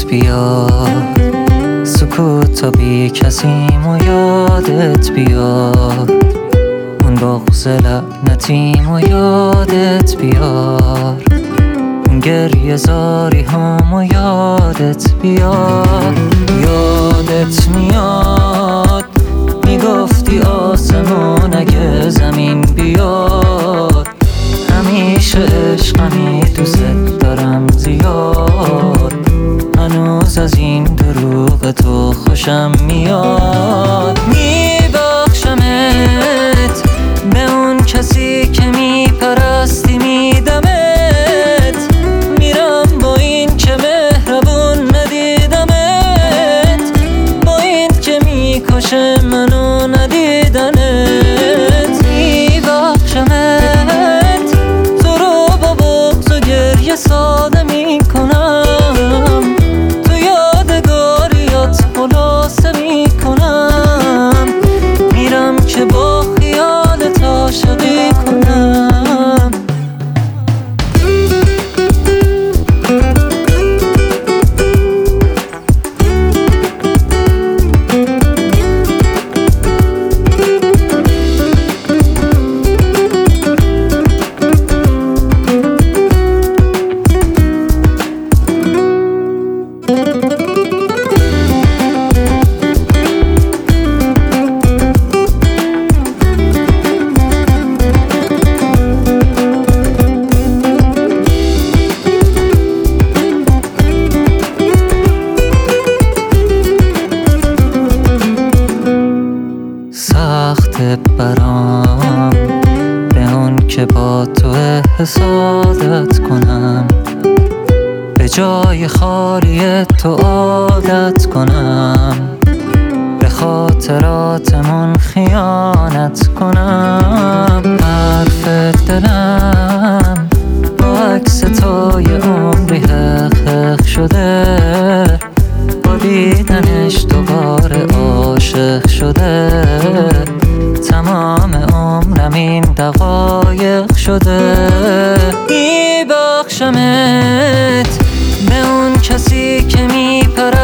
بیاد، سکوت تا بی کسیم و یادت بیاد، اون بغض لعنتیم و یادت بیار، اون گریه زاری هم و یادت بیاد. یادت میاد میگفتی آسمون اگه زمین بیاد، همیشه عشقمی دوست دارم زیاد، هنوز از این دروغ تو خوشم میاد. میبخشمت به اون کسی که میپرستی میدمت، میرم با این که مهربون ندیدمت، با این که میکشه منو ندیدنت. میبخشمت تو رو با بغض و گریه ساده میکنم، تو یادگاریات خلاصه میکنم، میرم که با خیالت عاشقی کنم. سخت برام به اون که با تو حسادت کنم، به جای خالی تو عادت کنم، به خاطراتمون خیانت کنم. حرف دلم با عکس تو یه عمری حق شده، با دیدنش دوباره عاشق شده، تمام عمرم این دقایق شده. میبخشمت به اون کسی که میپره